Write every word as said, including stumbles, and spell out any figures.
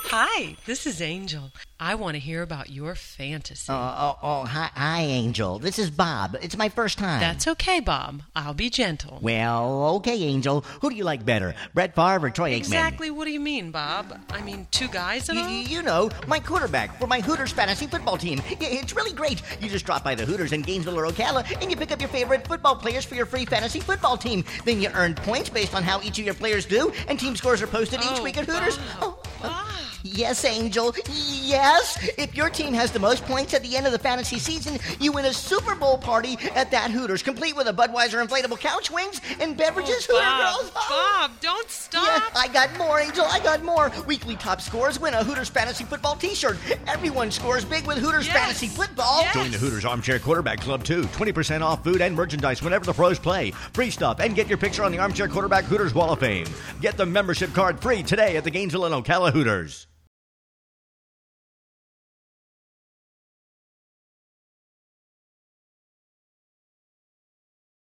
Hi, this is Angel. I want to hear about your fantasy. Uh, oh, oh hi, hi, Angel. This is Bob. It's my first time. That's okay, Bob. I'll be gentle. Well, okay, Angel. Who do you like better, Brett Favre or Troy Aikman? Exactly what do you mean, Bob? I mean, two guys and all? Y- you know, my quarterback for my Hooters fantasy football team. Yeah, it's really great. You just drop by the Hooters in Gainesville or Ocala, and you pick up your favorite football players for your free fantasy football team. Then you earn points based on how each of your players do, and team scores are posted Oh, each week at Hooters. Bob, Oh, Bob. Yes, Angel. Yes. If your team has the most points at the end of the fantasy season, you win a Super Bowl party at that Hooters, complete with a Budweiser inflatable couch, wings, and beverages. Oh, Hooter Bob, girls. Oh. Bob, don't stop. Yeah, I got more, Angel. I got more. Weekly top scores win a Hooters Fantasy Football t-shirt. Everyone scores big with Hooters Yes. Fantasy Football. Yes. Join the Hooters Armchair Quarterback Club, too. twenty percent off food and merchandise whenever the pros play. Free stuff, and get your picture on the Armchair Quarterback Hooters Wall of Fame. Get the membership card free today at the Gainesville and Ocala Hooters.